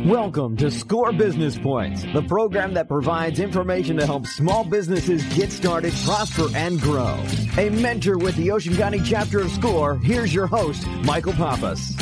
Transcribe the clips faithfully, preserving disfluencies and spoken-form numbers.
Welcome to Score Business Points, the program that provides information to help small businesses get started, prosper, and grow. A mentor with the Ocean County chapter of Score, here's your host, Michael Pappas.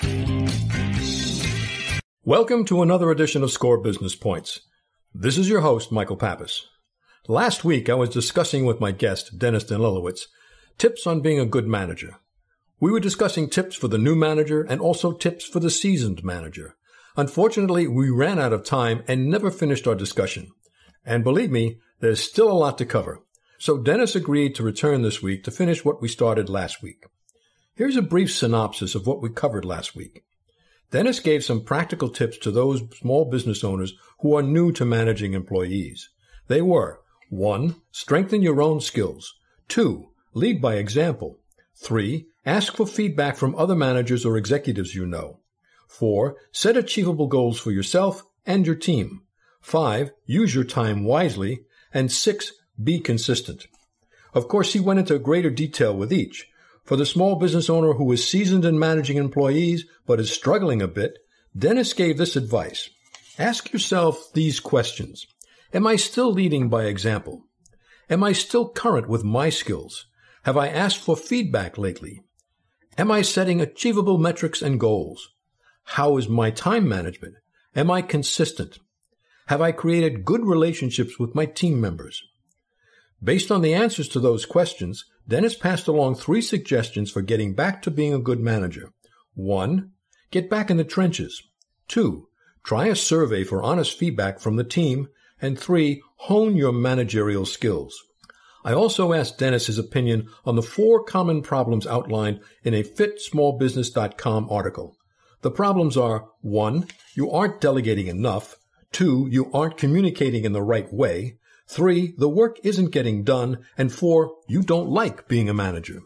Welcome to another edition of Score Business Points. This is your host, Michael Pappas. Last week, I was discussing with my guest, Dennis Danilowitz, tips on being a good manager. We were discussing tips for the new manager and also tips for the seasoned manager. Unfortunately, we ran out of time and never finished our discussion. And believe me, there's still a lot to cover. So Dennis agreed to return this week to finish what we started last week. Here's a brief synopsis of what we covered last week. Dennis gave some practical tips to those small business owners who are new to managing employees. They were, one, strengthen your own skills. Two, lead by example. Three, ask for feedback from other managers or executives you know. Four, set achievable goals for yourself and your team. Five, use your time wisely. And six, be consistent. Of course, he went into greater detail with each. For the small business owner who is seasoned in managing employees but is struggling a bit, Dennis gave this advice. Ask yourself these questions. Am I still leading by example? Am I still current with my skills? Have I asked for feedback lately? Am I setting achievable metrics and goals? How is my time management? Am I consistent? Have I created good relationships with my team members? Based on the answers to those questions, Dennis passed along three suggestions for getting back to being a good manager. One, get back in the trenches. Two, try a survey for honest feedback from the team. And three, hone your managerial skills. I also asked Dennis his opinion on the four common problems outlined in a fit small business dot com article. The problems are, one, you aren't delegating enough. Two, you aren't communicating in the right way. Three, the work isn't getting done. And four, you don't like being a manager.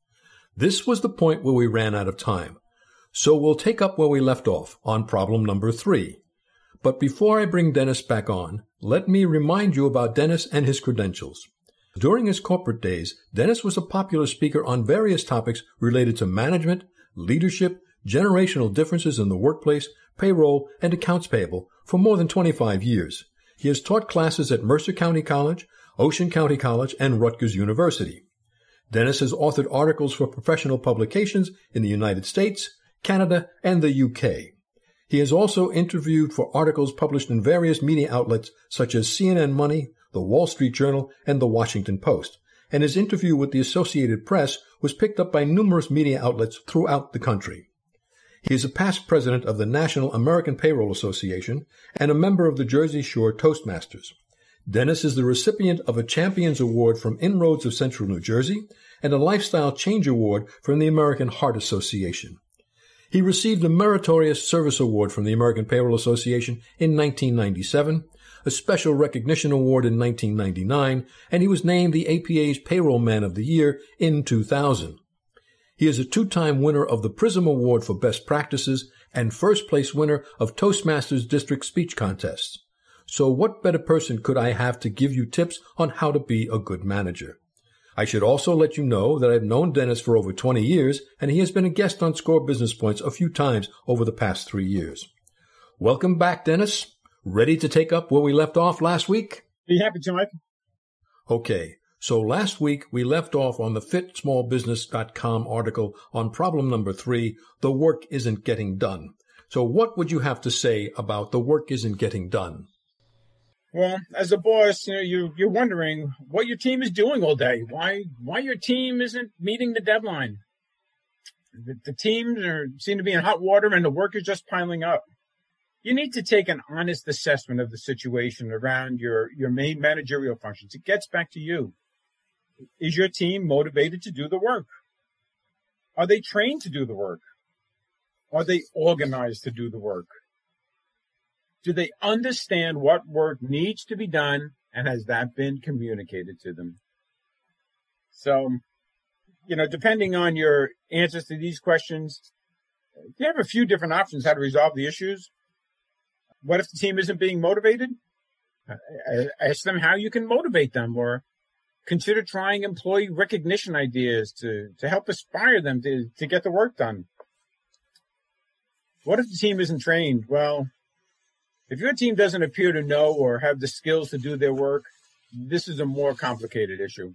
This was the point where we ran out of time. So we'll take up where we left off on problem number three. But before I bring Dennis back on, let me remind you about Dennis and his credentials. During his corporate days, Dennis was a popular speaker on various topics related to management, leadership, generational differences in the workplace, payroll, and accounts payable for more than twenty-five years. He has taught classes at Mercer County College, Ocean County College, and Rutgers University. Dennis has authored articles for professional publications in the United States, Canada, and the U K. He has also interviewed for articles published in various media outlets such as C N N Money, The Wall Street Journal, and The Washington Post, and his interview with the Associated Press was picked up by numerous media outlets throughout the country. He is a past president of the National American Payroll Association and a member of the Jersey Shore Toastmasters. Dennis is the recipient of a Champions Award from Inroads of Central New Jersey and a Lifestyle Change Award from the American Heart Association. He received a Meritorious Service Award from the American Payroll Association in nineteen ninety-seven, a Special Recognition Award in nineteen ninety-nine, and he was named the A P A's Payroll Man of the Year in two thousand. He is a two-time winner of the PRISM Award for Best Practices and first-place winner of Toastmasters District Speech Contests. So what better person could I have to give you tips on how to be a good manager? I should also let you know that I've known Dennis for over twenty years, and he has been a guest on Score Business Points a few times over the past three years. Welcome back, Dennis. Ready to take up where we left off last week? Be happy to, Mike. Okay. So last week, we left off on the fit small business dot com article on problem number three, the work isn't getting done. So what would you have to say about the work isn't getting done? Well, as a boss, you know, you, you're wondering what your team is doing all day, why why your team isn't meeting the deadline. The, the teams are, seem to be in hot water and the work is just piling up. You need to take an honest assessment of the situation around your, your main managerial functions. It gets back to you. Is your team motivated to do the work? Are they trained to do the work? Are they organized to do the work? Do they understand what work needs to be done, and has that been communicated to them? So, you know, depending on your answers to these questions, you have a few different options how to resolve the issues. What if the team isn't being motivated? Ask them how you can motivate them, or consider trying employee recognition ideas to, to help inspire them to, to get the work done. What if the team isn't trained? Well, If your team doesn't appear to know or have the skills to do their work, this is a more complicated issue.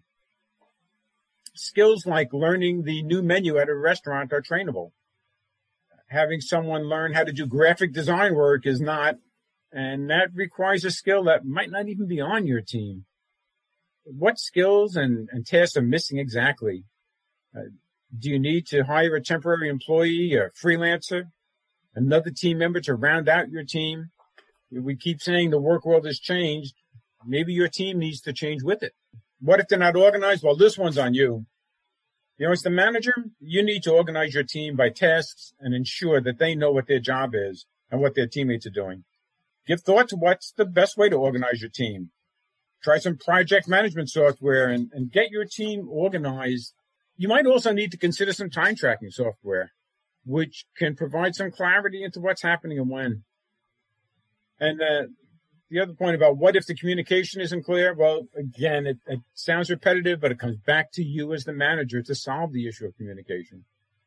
Skills like learning the new menu at a restaurant are trainable. Having someone learn how to do graphic design work is not, and that requires a skill that might not even be on your team. What skills and, and tasks are missing exactly? Uh, do you need to hire a temporary employee, a freelancer, another team member to round out your team? We keep saying the work world has changed. Maybe your team needs to change with it. What if they're not organized? Well, this one's on you. You know, as the manager, you need to organize your team by tasks and ensure that they know what their job is and what their teammates are doing. Give thought to what's the best way to organize your team. Try some project management software and, and get your team organized. You might also need to consider some time tracking software, which can provide some clarity into what's happening and when. And uh, the other point about what if the communication isn't clear? Well, again, it, it sounds repetitive, but it comes back to you as the manager to solve the issue of communication.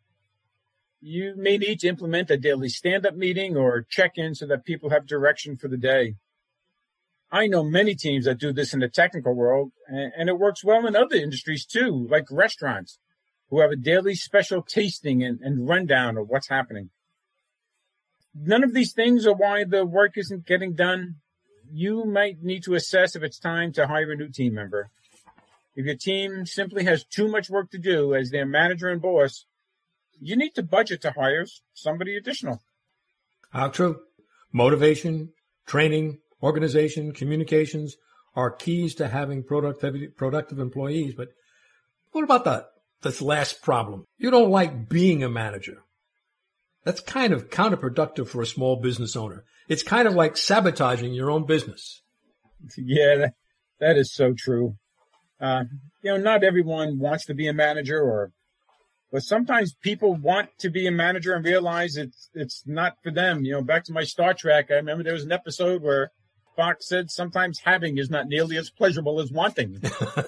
You may need to implement a daily stand-up meeting or check-in so that people have direction for the day. I know many teams that do this in the technical world, and, and it works well in other industries too, like restaurants, who have a daily special tasting and, and rundown of what's happening. None of these things are why the work isn't getting done. You might need to assess if it's time to hire a new team member. If your team simply has too much work to do as their manager and boss, you need to budget to hire somebody additional. How true. Motivation, training, organization, communications are keys to having productivity, productive employees. But what about that? This last problem. You don't like being a manager. That's kind of counterproductive for a small business owner. It's kind of like sabotaging your own business. Yeah, that, that is so true. Uh, you know, not everyone wants to be a manager, or, but sometimes people want to be a manager and realize it's it's not for them. You know, back to my Star Trek, I remember there was an episode where Spock said sometimes having is not nearly as pleasurable as wanting.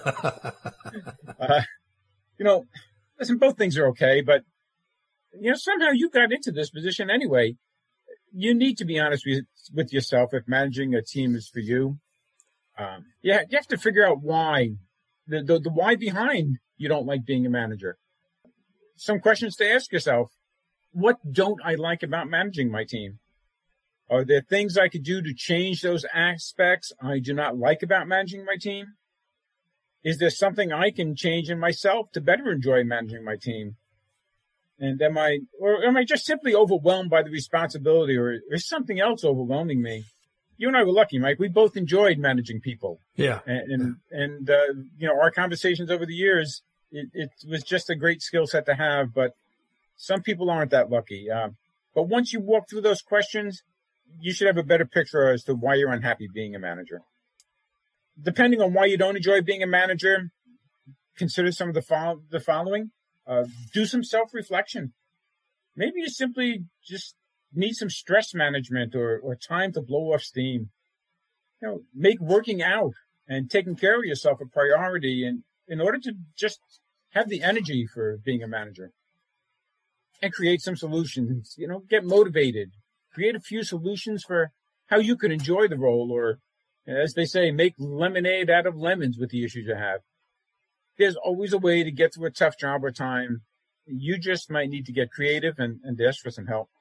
uh, you know, listen, both things are okay, but you know, somehow you got into this position anyway. You need to be honest with, with yourself if managing a team is for you. Um, yeah, you have to figure out why, the, the the why behind you don't like being a manager. Some questions to ask yourself: what don't I like about managing my team? Are there things I could do to change those aspects I do not like about managing my team? Is there something I can change in myself to better enjoy managing my team? And am I, or am I just simply overwhelmed by the responsibility, or is something else overwhelming me? You and I were lucky, Mike. We both enjoyed managing people. Yeah. And, and, and uh, you know, our conversations over the years, it, it was just a great skill set to have, but some people aren't that lucky. Uh, but once you walk through those questions, you should have a better picture as to why you're unhappy being a manager. Depending on why you don't enjoy being a manager, consider some of the, fo- the following. Uh, do some self-reflection. Maybe you simply just need some stress management or, or time to blow off steam. You know, make working out and taking care of yourself a priority, and in order to just have the energy for being a manager. And create some solutions. You know, get motivated. Create a few solutions for how you can enjoy the role, or, as they say, make lemonade out of lemons with the issues you have. There's always a way to get through a tough job or time. You just might need to get creative and, and ask for some help.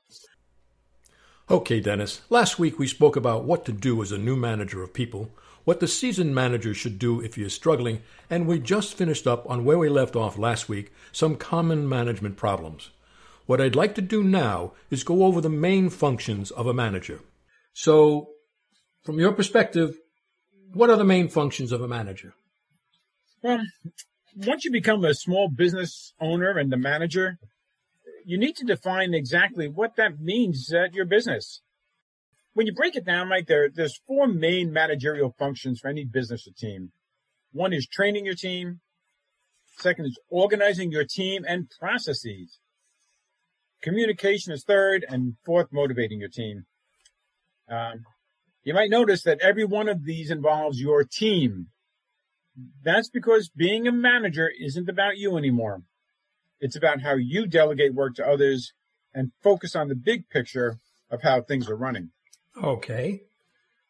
Okay, Dennis. Last week we spoke about what to do as a new manager of people, what the seasoned manager should do if he is struggling, and we just finished up on where we left off last week, some common management problems. What I'd like to do now is go over the main functions of a manager. So, from your perspective, what are the main functions of a manager? Well, once you become a small business owner and the manager, you need to define exactly what that means at your business. When you break it down, Mike, there, there's four main managerial functions for any business or team. One is training your team. Second is organizing your team and processes. Communication is third, and fourth, motivating your team. Um, you might notice that every one of these involves your team. That's because being a manager isn't about you anymore. It's about how you delegate work to others and focus on the big picture of how things are running. Okay.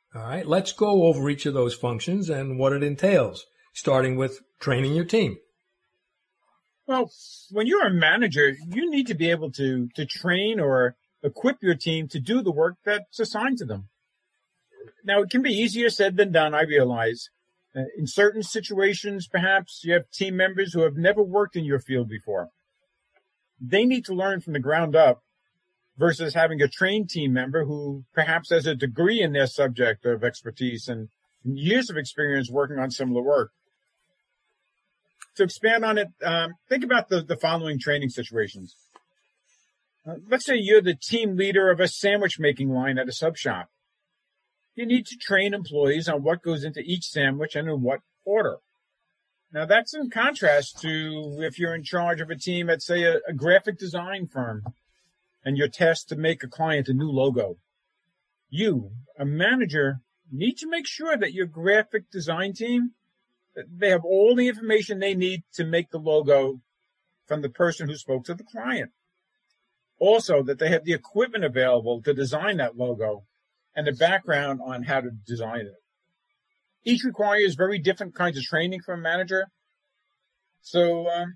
All right, let's go over each of those functions and what it entails, starting with training your team. Well, when you're a manager, you need to be able to, to train or equip your team to do the work that's assigned to them. Now, it can be easier said than done, I realize. Uh, in certain situations, perhaps you have team members who have never worked in your field before. They need to learn from the ground up versus having a trained team member who perhaps has a degree in their subject of expertise and years of experience working on similar work. To expand on it, um, think about the, the following training situations. Uh, let's say you're the team leader of a sandwich making line at a sub shop. You need to train employees on what goes into each sandwich and in what order. Now, that's in contrast to if you're in charge of a team at, say, a, a graphic design firm, and you're tasked to make a client a new logo. You, a manager, need to make sure that your graphic design team, they have all the information they need to make the logo from the person who spoke to the client. Also, that they have the equipment available to design that logo and the background on how to design it. Each requires very different kinds of training from a manager. So, um,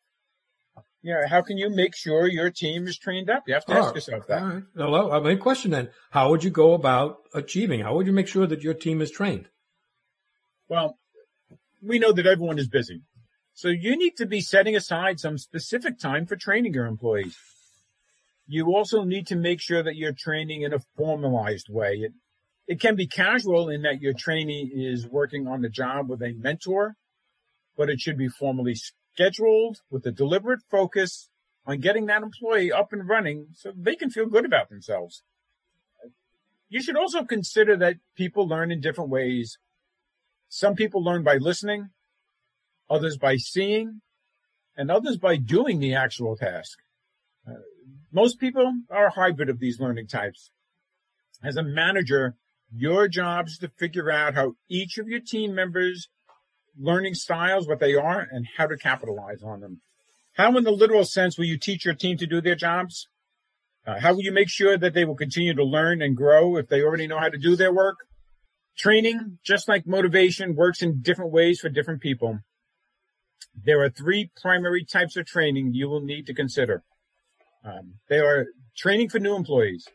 you know, how can you make sure your team is trained up? You have to ask oh, yourself that. All right. Well, I mean, question then, how would you go about achieving? How would you make sure that your team is trained? Well, we know that everyone is busy. So you need to be setting aside some specific time for training your employees. You also need to make sure that you're training in a formalized way. It, it can be casual in that your trainee is working on the job with a mentor, but it should be formally scheduled with a deliberate focus on getting that employee up and running so they can feel good about themselves. You should also consider that people learn in different ways. Some people learn by listening, others by seeing, and others by doing the actual task. Uh, most people are a hybrid of these learning types. As a manager, your job is to figure out how each of your team members' learning styles, what they are, and how to capitalize on them. How, in the literal sense, will you teach your team to do their jobs? Uh, how will you make sure that they will continue to learn and grow if they already know how to do their work? Training, just like motivation, works in different ways for different people. There are three primary types of training you will need to consider. Um, they are training for new employees.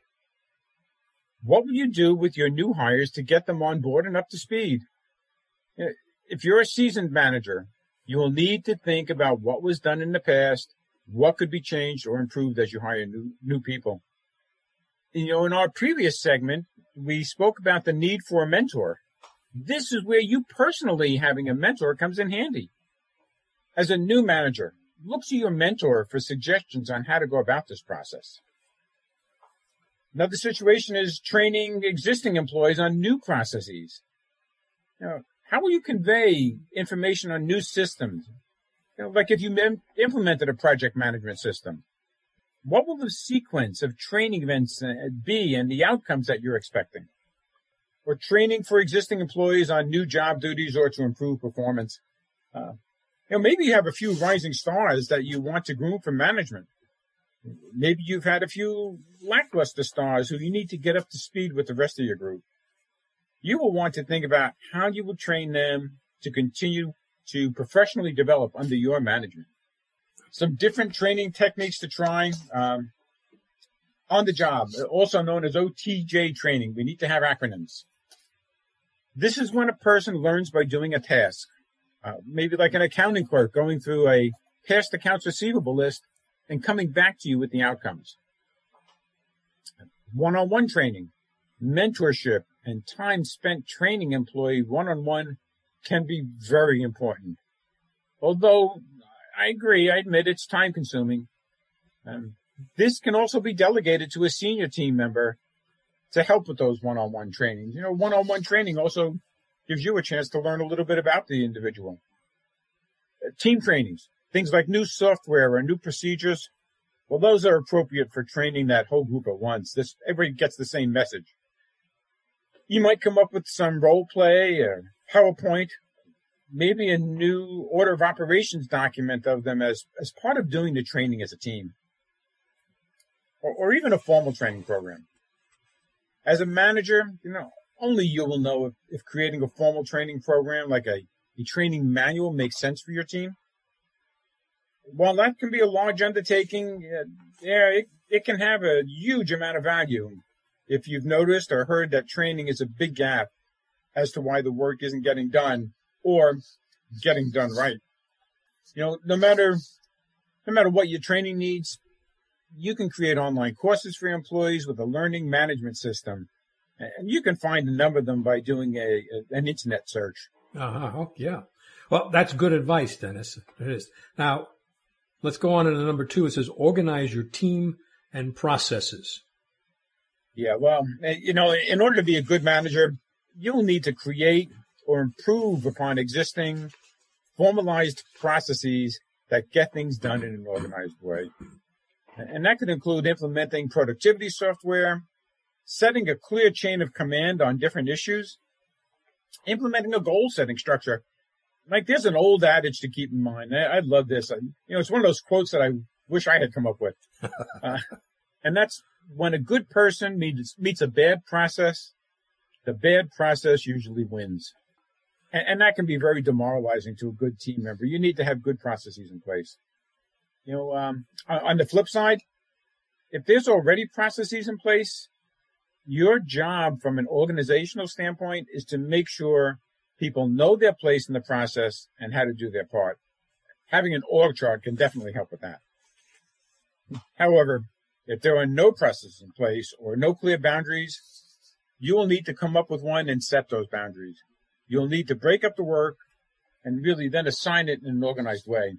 What will you do with your new hires to get them on board and up to speed? If you're a seasoned manager, you will need to think about what was done in the past, what could be changed or improved as you hire new, new people. You know, in our previous segment, we spoke about the need for a mentor. This is where you personally having a mentor comes in handy. As a new manager, look to your mentor for suggestions on how to go about this process. Another situation is training existing employees on new processes. You know, how will you convey information on new systems? You know, like if you mem- implemented a project management system, what will the sequence of training events be and the outcomes that you're expecting? Or training for existing employees on new job duties or to improve performance. Uh, you know, maybe you have a few rising stars that you want to groom for management. Maybe you've had a few lackluster stars who you need to get up to speed with the rest of your group. You will want to think about how you will train them to continue to professionally develop under your management. Some different training techniques to try um, on the job, also known as O T J training. We need to have acronyms. This is when a person learns by doing a task, uh, maybe like an accounting clerk going through a past accounts receivable list and coming back to you with the outcomes. One-on-one training, mentorship, and time spent training employee one-on-one can be very important. Although I agree, I admit it's time consuming. Um, this can also be delegated to a senior team member to help with those one-on-one trainings. You know, one-on-one training also gives you a chance to learn a little bit about the individual. Uh, team trainings, things like new software or new procedures, well, those are appropriate for training that whole group at once. This, everybody gets the same message. You might come up with some role play or PowerPoint, maybe a new order of operations document of them as, as part of doing the training as a team, or, or even a formal training program. As a manager, you know, only you will know if, if creating a formal training program like a, a training manual makes sense for your team. While that can be a large undertaking, uh, yeah, it, it can have a huge amount of value if you've noticed or heard that training is a big gap as to why the work isn't getting done or getting done right. You know, no matter no matter what your training needs, you can create online courses for your employees with a learning management system. And you can find a number of them by doing a, a an internet search. Uh-huh. Oh, yeah. Well, that's good advice, Dennis. It is. Now, let's go on to number two. It says, organize your team and processes. Yeah, well, you know, in order to be a good manager, you'll need to create or improve upon existing formalized processes that get things done in an organized way. And that could include implementing productivity software, setting a clear chain of command on different issues, implementing a goal-setting structure. Like, there's an old adage to keep in mind. I, I love this. I, you know, it's one of those quotes that I wish I had come up with. Uh, and that's, when a good person meets, meets a bad process, the bad process usually wins. And, and that can be very demoralizing to a good team member. You need to have good processes in place. You know, um, on the flip side, if there's already processes in place, your job from an organizational standpoint is to make sure people know their place in the process and how to do their part. Having an org chart can definitely help with that. However, if there are no processes in place or no clear boundaries, you will need to come up with one and set those boundaries. You'll need to break up the work and really then assign it in an organized way.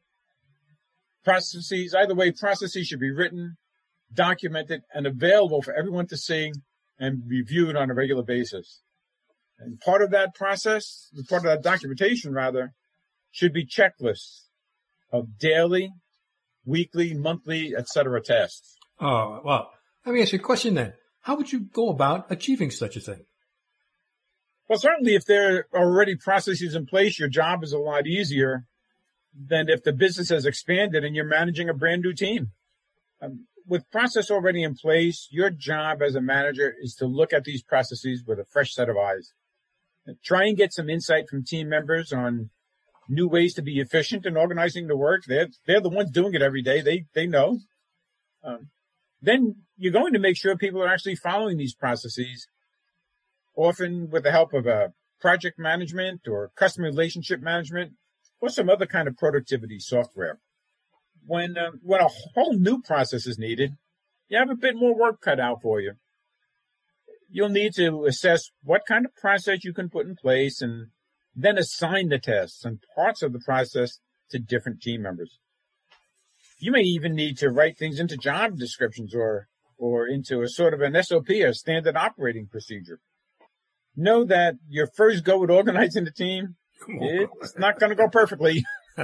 Processes, either way, processes should be written, documented, and available for everyone to see and reviewed on a regular basis. And part of that process, part of that documentation, rather, should be checklists of daily, weekly, monthly, et cetera tasks. Oh, well, let me ask you a question then. How would you go about achieving such a thing? Well, certainly if there are already processes in place, your job is a lot easier than if the business has expanded and you're managing a brand new team. Um, with process already in place, your job as a manager is to look at these processes with a fresh set of eyes. And try and get some insight from team members on new ways to be efficient in organizing the work. They're, they're the ones doing it every day. They, they know. Um, then you're going to make sure people are actually following these processes, often with the help of a project management or customer relationship management or some other kind of productivity software. When, uh, when a whole new process is needed, you have a bit more work cut out for you. You'll need to assess what kind of process you can put in place and then assign the tasks and parts of the process to different team members. You may even need to write things into job descriptions or, or into a sort of an S O P, a standard operating procedure. Know that your first go at organizing the team, it's not going to go perfectly.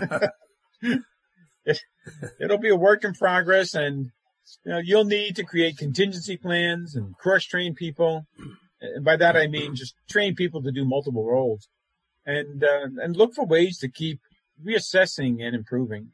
it, it'll be a work in progress, and you know, you'll need to create contingency plans and cross-train people. And by that, I mean just train people to do multiple roles and, uh, and look for ways to keep reassessing and improving.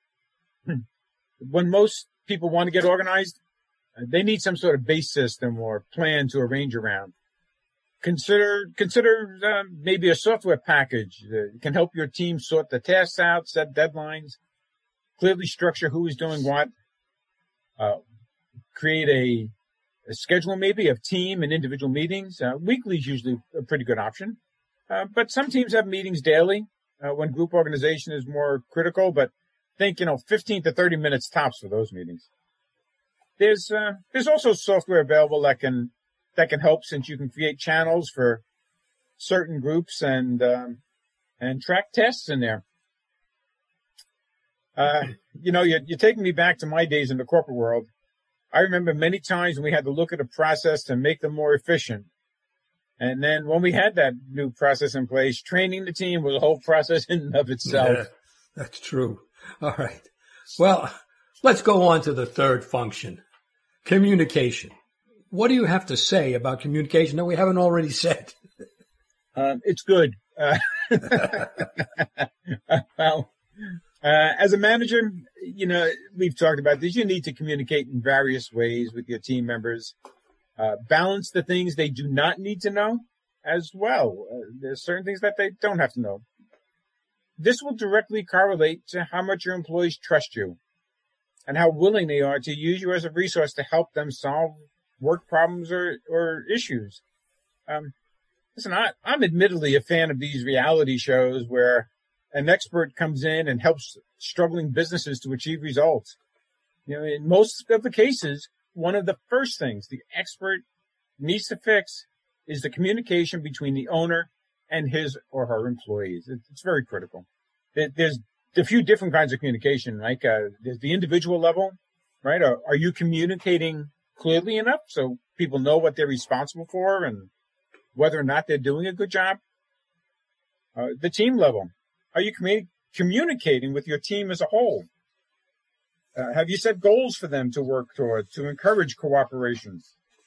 When most people want to get organized, they need some sort of base system or plan to arrange around. Consider, consider, um, maybe a software package that can help your team sort the tasks out, set deadlines, clearly structure who is doing what. Uh, create a, a schedule maybe of team and individual meetings. Uh, weekly is usually a pretty good option. Uh, but some teams have meetings daily, uh, when group organization is more critical, but think, you know, fifteen to thirty minutes tops for those meetings. There's, uh, there's also software available that can, that can help, since you can create channels for certain groups and, um, and track tests in there. Uh, you know, you're, you're taking me back to my days in the corporate world. I remember many times when we had to look at a process to make them more efficient. And then when we had that new process in place, training the team was a whole process in and of itself. Yeah, that's true. All right. Well, let's go on to the third function, communication. What do you have to say about communication that we haven't already said? Uh, it's good. Uh, well, Uh, as a manager, you know, we've talked about this. You need to communicate in various ways with your team members. Uh, balance the things they do not need to know as well. Uh, there's certain things that they don't have to know. This will directly correlate to how much your employees trust you and how willing they are to use you as a resource to help them solve work problems or, or issues. Um, listen, I, I'm admittedly a fan of these reality shows where an expert comes in and helps struggling businesses to achieve results. You know, in most of the cases, one of the first things the expert needs to fix is the communication between the owner and his or her employees. It's very critical. There's a few different kinds of communication, right? Uh, there's the individual level, right? Are, are you communicating clearly enough so people know what they're responsible for and whether or not they're doing a good job? Uh, the team level. Are you commu- communicating with your team as a whole? Uh, have you set goals for them to work toward, to encourage cooperation?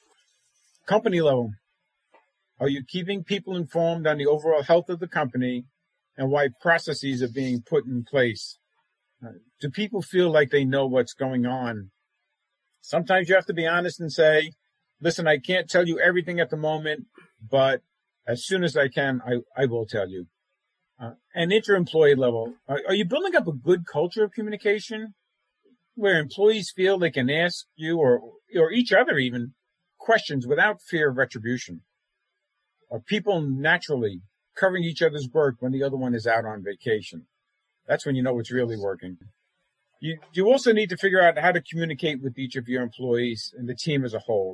Company level. Are you keeping people informed on the overall health of the company and why processes are being put in place? Uh, do people feel like they know what's going on? Sometimes you have to be honest and say, listen, I can't tell you everything at the moment, but as soon as I can, I, I will tell you. Uh, and inter-employee level. Are, are you building up a good culture of communication where employees feel they can ask you or, or each other even questions without fear of retribution? Are people naturally covering each other's work when the other one is out on vacation? That's when you know it's really working. You, you also need to figure out how to communicate with each of your employees and the team as a whole.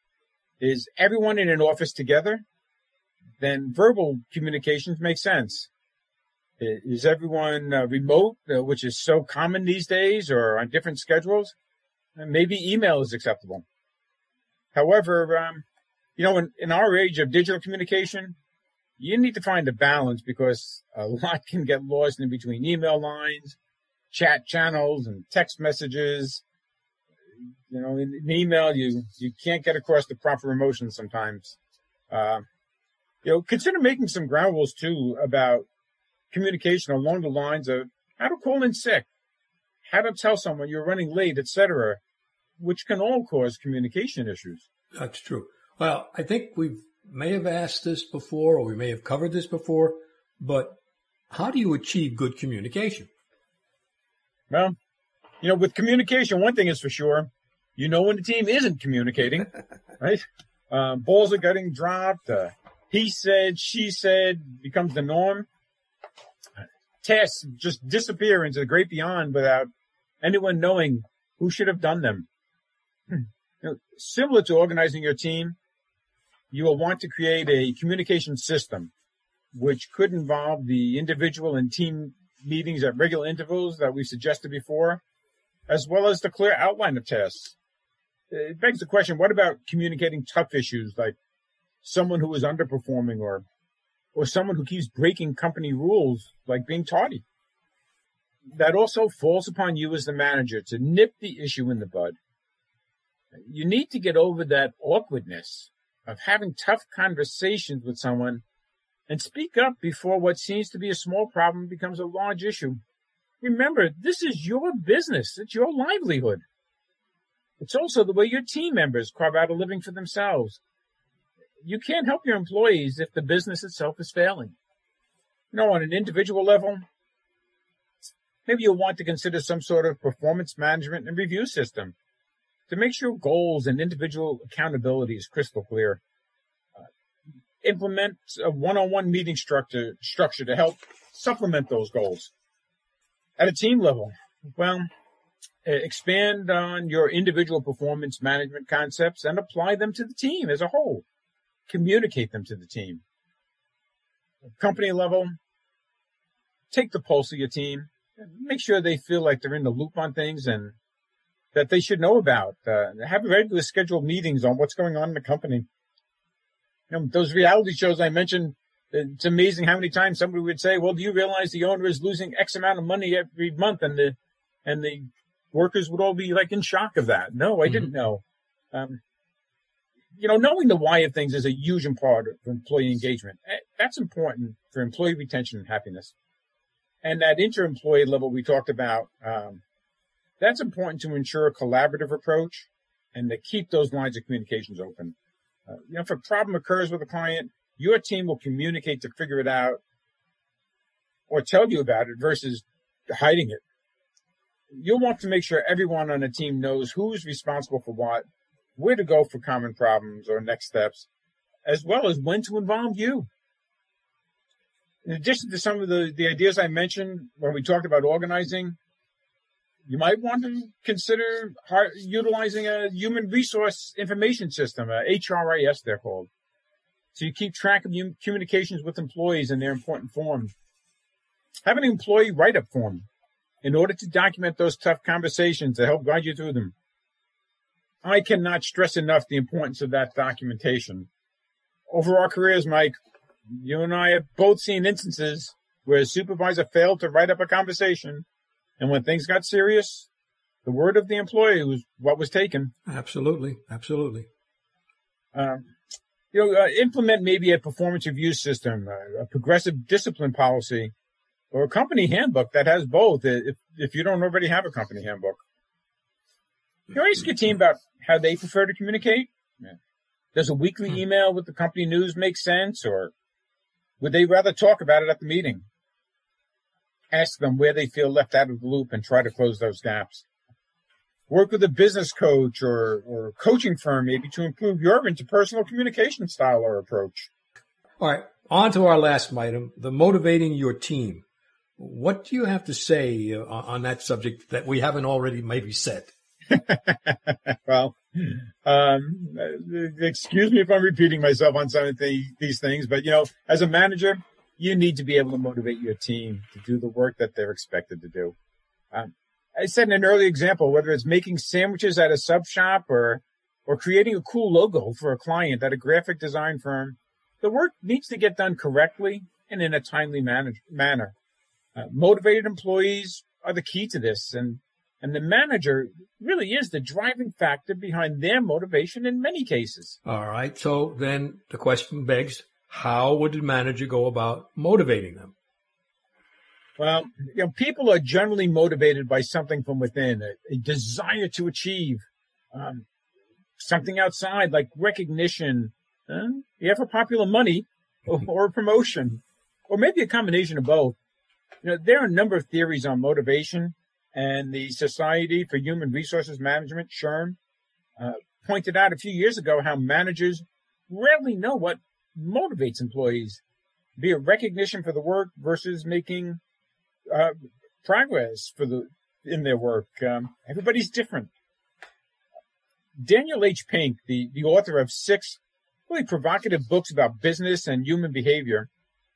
Is everyone in an office together? Then verbal communications make sense. Is everyone uh, remote, uh, which is so common these days, or on different schedules? And maybe email is acceptable. However, um, you know, in, in our age of digital communication, you need to find a balance because a lot can get lost in between email lines, chat channels, and text messages. You know, in, in email, you, you can't get across the proper emotions sometimes. Uh, you know, consider making some ground rules, too, about communication along the lines of how to call in sick, how to tell someone you're running late, et cetera, which can all cause communication issues. That's true. Well, I think we may have asked this before, or we may have covered this before, but how do you achieve good communication? Well, you know, with communication, one thing is for sure, you know when the team isn't communicating, right? Um, balls are getting dropped. Uh, he said, she said becomes the norm. Tasks just disappear into the great beyond without anyone knowing who should have done them. You know, similar to organizing your team, you will want to create a communication system, which could involve the individual and team meetings at regular intervals that we suggested before, as well as the clear outline of tasks. It begs the question, what about communicating tough issues like someone who is underperforming or or someone who keeps breaking company rules, like being tardy? That also falls upon you as the manager to nip the issue in the bud. You need to get over that awkwardness of having tough conversations with someone and speak up before what seems to be a small problem becomes a large issue. Remember, this is your business. It's your livelihood. It's also the way your team members carve out a living for themselves. You can't help your employees if the business itself is failing. You know, on an individual level, maybe you'll want to consider some sort of performance management and review system to make sure goals and individual accountability is crystal clear. Uh, implement a one-on-one meeting structure, structure to help supplement those goals. At a team level, well, expand on your individual performance management concepts and apply them to the team as a whole. Communicate them to the team. Company level, take the pulse of your team. Make sure they feel like they're in the loop on things and that they should know about. Uh, have regular scheduled meetings on what's going on in the company. You know, those reality shows I mentioned, it's amazing how many times somebody would say, well, do you realize the owner is losing X amount of money every month? And the, and the workers would all be like in shock of that. No, I mm-hmm. didn't know. Um, you know, knowing the why of things is a huge part of employee engagement. That's important for employee retention and happiness. And that inter-employee level we talked about, um, that's important to ensure a collaborative approach and to keep those lines of communications open. Uh, you know, if a problem occurs with a client, your team will communicate to figure it out or tell you about it versus hiding it. You'll want to make sure everyone on the team knows who's responsible for what, where to go for common problems or next steps, as well as when to involve you. In addition to some of the, the ideas I mentioned when we talked about organizing, you might want to consider hard, utilizing a human resource information system, a H R I S they're called. So you keep track of communications with employees and their important forms. Have an employee write-up form in order to document those tough conversations to help guide you through them. I cannot stress enough the importance of that documentation. Over our careers, Mike, you and I have both seen instances where a supervisor failed to write up a conversation, and when things got serious, the word of the employee was what was taken. Absolutely, absolutely. Um, you know, uh, implement maybe a performance review system, uh, a progressive discipline policy, or a company handbook that has both, if, if you don't already have a company handbook. You know, ask your team about how they prefer to communicate. Yeah. Does a weekly email with the company news make sense, or would they rather talk about it at the meeting? Ask them where they feel left out of the loop and try to close those gaps. Work with a business coach or, or coaching firm maybe to improve your interpersonal communication style or approach. All right, on to our last item, the motivating your team. What do you have to say uh, on that subject that we haven't already maybe said? Well, um, excuse me if I'm repeating myself on some of the, these things, but, you know, as a manager, you need to be able to motivate your team to do the work that they're expected to do. Um, I said in an early example, whether it's making sandwiches at a sub shop or, or creating a cool logo for a client at a graphic design firm, the work needs to get done correctly and in a timely manage, manner. Uh, motivated employees are the key to this, and And the manager really is the driving factor behind their motivation in many cases. All right. So then the question begs, how would the manager go about motivating them? Well, you know, people are generally motivated by something from within, a, a desire to achieve um, something outside, like recognition, uh, yeah, for popular money or, or a promotion, or maybe a combination of both. You know, there are a number of theories on motivation. And the Society for Human Resources Management, SHRM, uh, pointed out a few years ago how managers rarely know what motivates employees, be it recognition for the work versus making uh, progress for the in their work. Um, everybody's different. Daniel H. Pink, the, the author of six really provocative books about business and human behavior,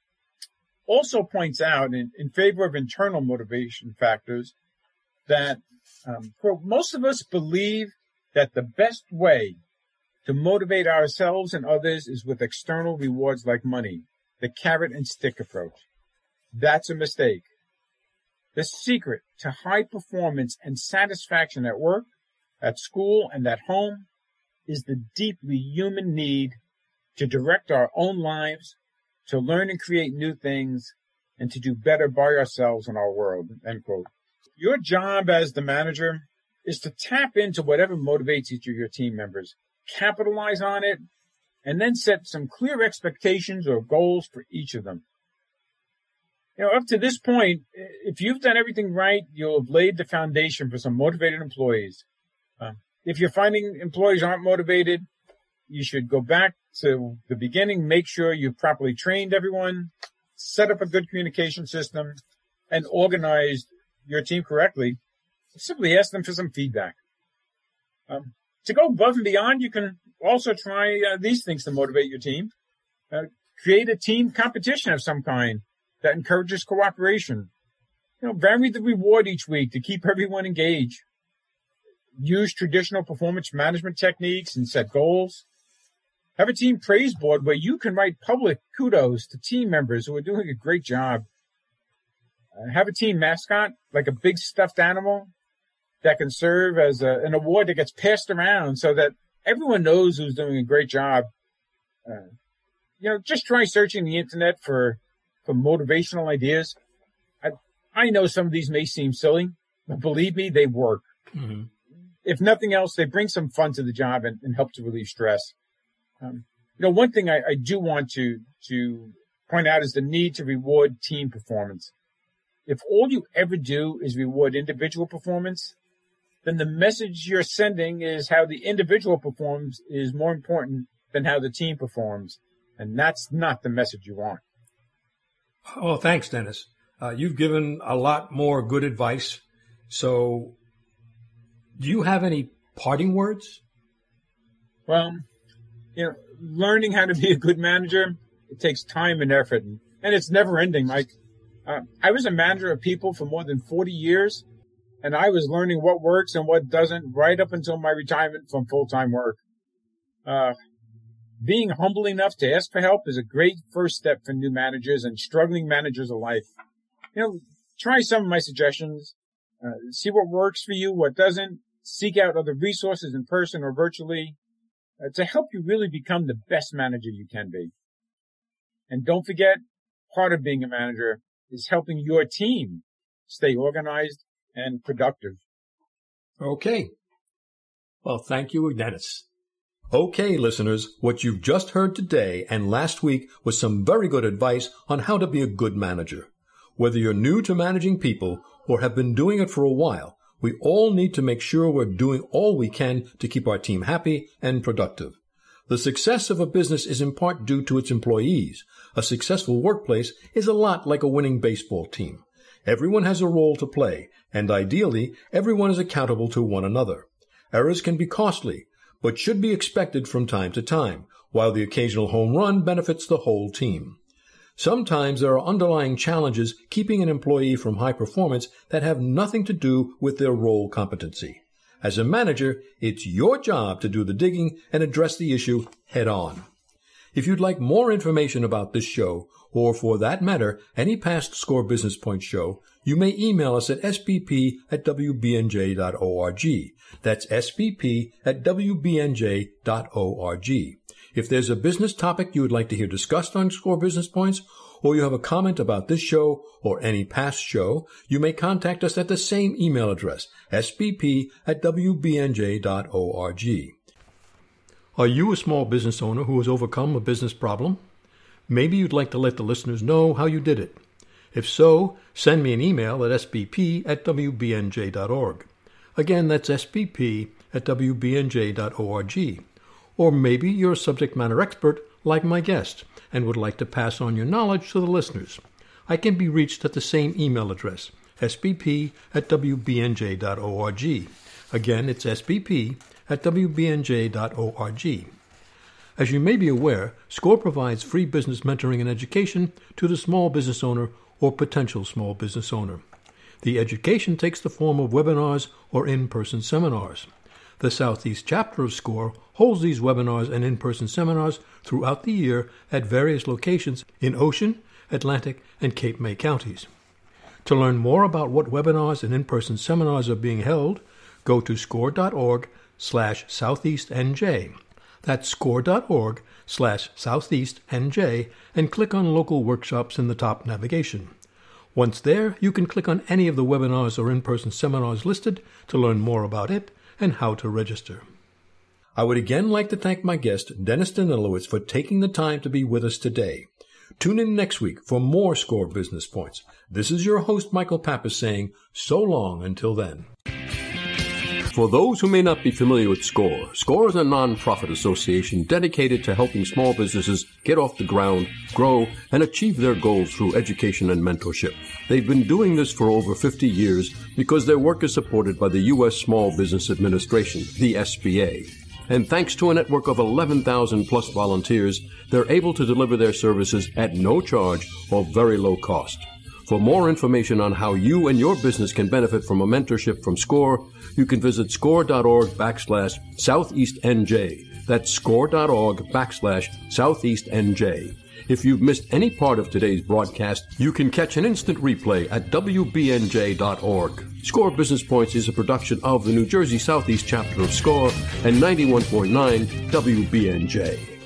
also points out in, in favor of internal motivation factors that um, quote, most of us believe that the best way to motivate ourselves and others is with external rewards like money, the carrot and stick approach. That's a mistake. The secret to high performance and satisfaction at work, at school, and at home is the deeply human need to direct our own lives, to learn and create new things, and to do better by ourselves and our world, end quote. Your job as the manager is to tap into whatever motivates each of your team members, capitalize on it, and then set some clear expectations or goals for each of them. You know, up to this point, if you've done everything right, you'll have laid the foundation for some motivated employees. Uh, if you're finding employees aren't motivated, you should go back to the beginning, make sure you've properly trained everyone, set up a good communication system, and organized your team correctly. Simply ask them for some feedback. Um, to go above and beyond, you can also try uh, these things to motivate your team. Uh, create a team competition of some kind that encourages cooperation. You know, vary the reward each week to keep everyone engaged. Use traditional performance management techniques and set goals. Have a team praise board where you can write public kudos to team members who are doing a great job. Uh, have a team mascot, like a big stuffed animal, that can serve as a, an award that gets passed around so that everyone knows who's doing a great job. Uh, you know, just try searching the internet for, for motivational ideas. I, I know some of these may seem silly, but believe me, they work. Mm-hmm. if nothing else, they bring some fun to the job and, and help to relieve stress. Um, you know, one thing I, I do want to, to point out is the need to reward team performance. If all you ever do is reward individual performance, then the message you're sending is how the individual performs is more important than how the team performs. And that's not the message you want. Oh, thanks, Dennis. Uh, you've given a lot more good advice. So do you have any parting words? Well, you know, learning how to be a good manager, it takes time and effort, and, and it's never ending, Mike. Uh, I was a manager of people for more than forty years, and I was learning what works and what doesn't right up until my retirement from full-time work. Uh, being humble enough to ask for help is a great first step for new managers and struggling managers alike. You know, try some of my suggestions, uh, see what works for you, what doesn't, seek out other resources in person or virtually uh, to help you really become the best manager you can be. And don't forget, part of being a manager is helping your team stay organized and productive. Okay. Well, thank you, Dennis. Okay, listeners, what you've just heard today and last week was some very good advice on how to be a good manager. Whether you're new to managing people or have been doing it for a while, we all need to make sure we're doing all we can to keep our team happy and productive. The success of a business is in part due to its employees. A successful workplace is a lot like a winning baseball team. Everyone has a role to play, and ideally, everyone is accountable to one another. Errors can be costly, but should be expected from time to time, while the occasional home run benefits the whole team. Sometimes there are underlying challenges keeping an employee from high performance that have nothing to do with their role competency. As a manager, it's your job to do the digging and address the issue head on. If you'd like more information about this show, or for that matter, any past Score Business Point show, you may email us at s b p at w b n j dot org. That's s b p at w b n j dot org. If there's a business topic you would like to hear discussed on Score Business Points, or you have a comment about this show or any past show, you may contact us at the same email address, s b p at w b n j dot org. Are you a small business owner who has overcome a business problem? Maybe you'd like to let the listeners know how you did it. If so, send me an email at s b p at w b n j dot org. Again, that's s b p at w b n j dot org. Or maybe you're a subject matter expert like my guest and would like to pass on your knowledge to the listeners. I can be reached at the same email address, s b p at w b n j dot org. Again, it's s b p at w b n j dot org. As you may be aware, SCORE provides free business mentoring and education to the small business owner or potential small business owner. The education takes the form of webinars or in-person seminars. The Southeast chapter of SCORE holds these webinars and in-person seminars throughout the year at various locations in Ocean, Atlantic, and Cape May counties. To learn more about what webinars and in-person seminars are being held, go to score.org slash southeastnj. That's score.org slash southeastnj and click on local workshops in the top navigation. Once there, you can click on any of the webinars or in-person seminars listed to learn more about it and how to register. I would again like to thank my guest, Dennis Danilowitz, for taking the time to be with us today. Tune in next week for more SCORE Business Points. This is your host, Michael Pappas, saying so long until then. For those who may not be familiar with SCORE, SCORE is a non-profit association dedicated to helping small businesses get off the ground, grow, and achieve their goals through education and mentorship. They've been doing this for over fifty years because their work is supported by the U S Small Business Administration, the S B A. And thanks to a network of eleven thousand plus volunteers, they're able to deliver their services at no charge or very low cost. For more information on how you and your business can benefit from a mentorship from SCORE, you can visit score.org backslash southeastnj. That's score.org backslash southeastnj. If you've missed any part of today's broadcast, you can catch an instant replay at w b n j dot org. SCORE Business Points is a production of the New Jersey Southeast chapter of SCORE and ninety-one point nine W B N J.